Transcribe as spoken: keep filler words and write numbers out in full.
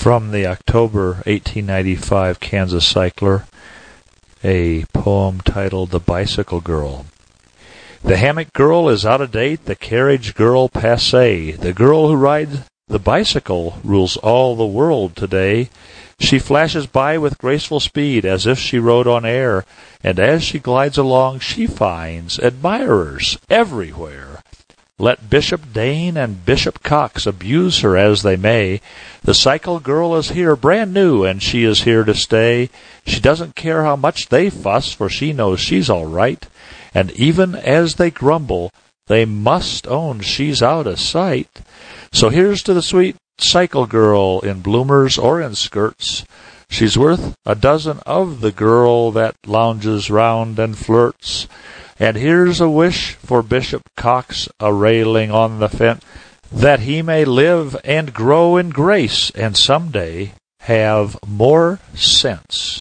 From the October eighteen ninety-five Kansas Cycler, a poem titled The Bicycle Girl. The hammock girl is out of date, the carriage girl passé. The girl who rides the bicycle rules all the world today. She flashes by with graceful speed as if she rode on air, and as she glides along she finds admirers everywhere. Let Bishop Dane and Bishop Cox abuse her as they may, the cycle girl is here brand new, and she is here to stay. She doesn't care how much they fuss, for she knows she's all right. And even as they grumble, they must own she's out of sight. So here's to the sweet cycle girl in bloomers or in skirts. She's worth a dozen of the girl that lounges round and flirts. And here's a wish for Bishop Cox a railing on the fence, that he may live and grow in grace and someday have more sense.